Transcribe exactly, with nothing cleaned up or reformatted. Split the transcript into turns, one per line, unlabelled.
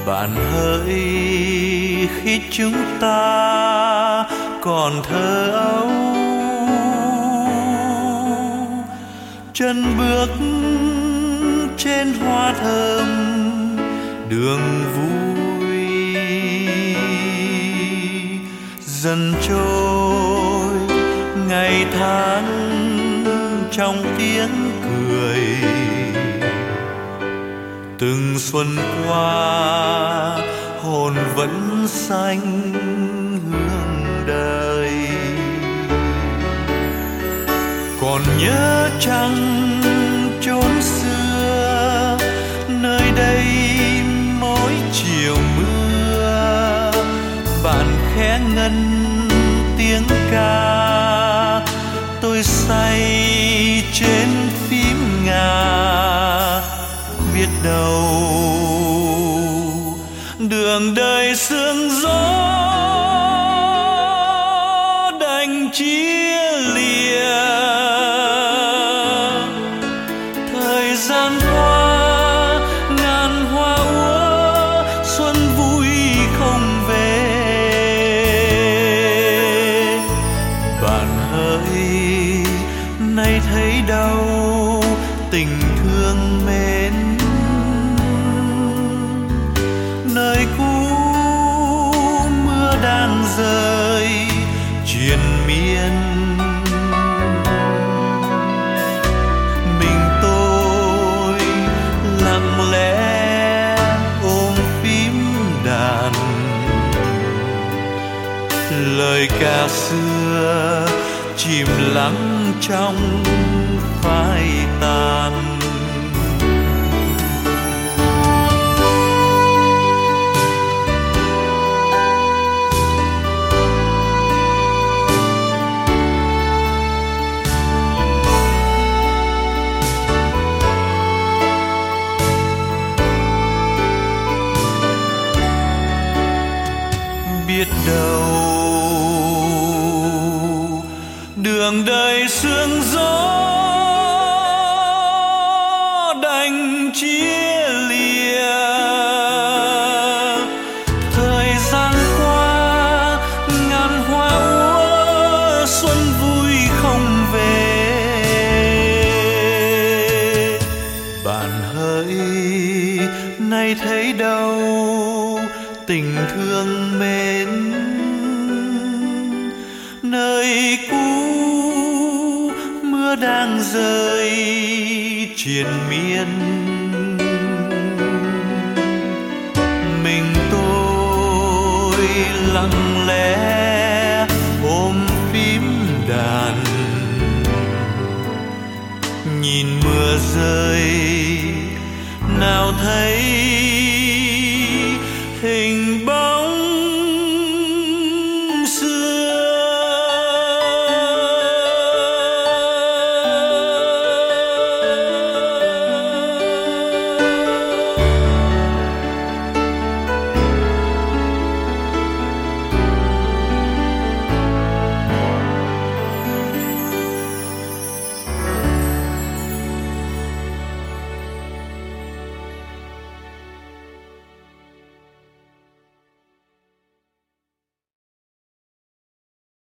Bạn hỡi khi chúng ta còn thơ ấu, chân bước trên hoa thơm đường vui, dần trôi ngày tháng trong tiếng cười. Từng xuân qua hồn vẫn xanh hương đời, còn nhớ chăng chốn xưa nơi đây mỗi chiều mưa, bạn khẽ ngân tiếng ca, tôi say trên phím ngà. Biết đâu đường đời sương gió đành chia lìa, thời gian qua ngàn hoa úa xuân vui không về. Bạn hỡi nay thấy đâu tình thương mến, nơi cũ mưa đang rơi triền miên. Mình tôi lặng lẽ ôm phím đàn, lời ca xưa chìm lắng trong phai tàn. Biết đâu đường đời sương gió đành chia lìa, thời gian qua ngàn hoa úa xuân vui không về. Bạn hỡi nay thấy đâu tình thương mến, nơi cũ mưa đang rơi triền miên. Mình tôi lặng lẽ ôm phím đàn, nhìn mưa rơi nào thấy